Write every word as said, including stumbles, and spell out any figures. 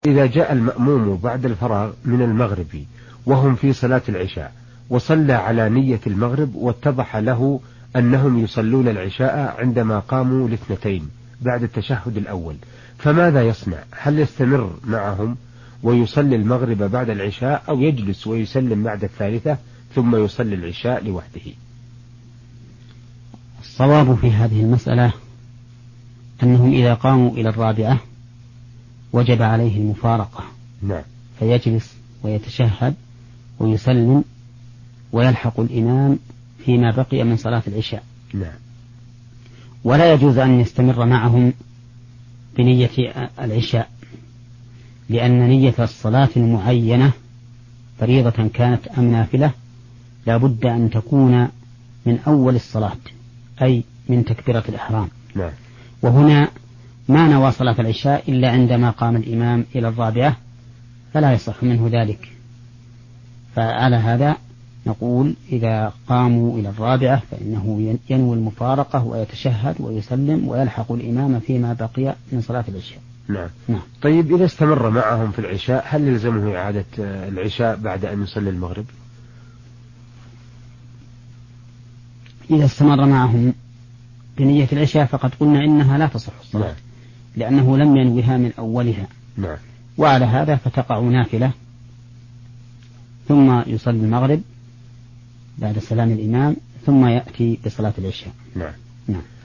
إذا جاء المأموم بعد الفراغ من المغرب وهم في صلاة العشاء وصلى على نية المغرب واتضح له أنهم يصلون العشاء عندما قاموا لاثنتين بعد التشهد الأول، فماذا يصنع؟ هل يستمر معهم ويصلي المغرب بعد العشاء أو يجلس ويسلم بعد الثالثة ثم يصلي العشاء لوحده؟ الصواب في هذه المسألة أنهم إذا قاموا إلى الرابعة وجب عليه المفارقة. نعم. فيجلس ويتشهد ويسلم ويلحق الإمام فيما بقي من صلاة العشاء. نعم. ولا يجوز أن يستمر معهم بنية العشاء، لأن نية الصلاة المعينة فريضة كانت أم نافلة لا بد أن تكون من أول الصلاة، أي من تكبيرة الإحرام. نعم. وهنا ما نوى صلاة العشاء إلا عندما قام الإمام إلى الرابعة، فلا يصح منه ذلك. فعلى هذا نقول إذا قاموا إلى الرابعة فإنه ينوي المفارقة ويتشهد ويسلم ويلحق الإمام فيما بقي من صلاة العشاء. نعم. نعم. طيب إذا استمر معهم في العشاء هل يلزمه إعادة العشاء بعد أن يصلي المغرب؟ إذا استمر معهم بنية العشاء فقد قلنا إنها لا تصح الصلاة. نعم. لأنه لم ينويها من أولها. نعم. وعلى هذا فتقع نافلة ثم يصلي المغرب بعد سلام الإمام ثم يأتي بصلاة العشاء. نعم. نعم.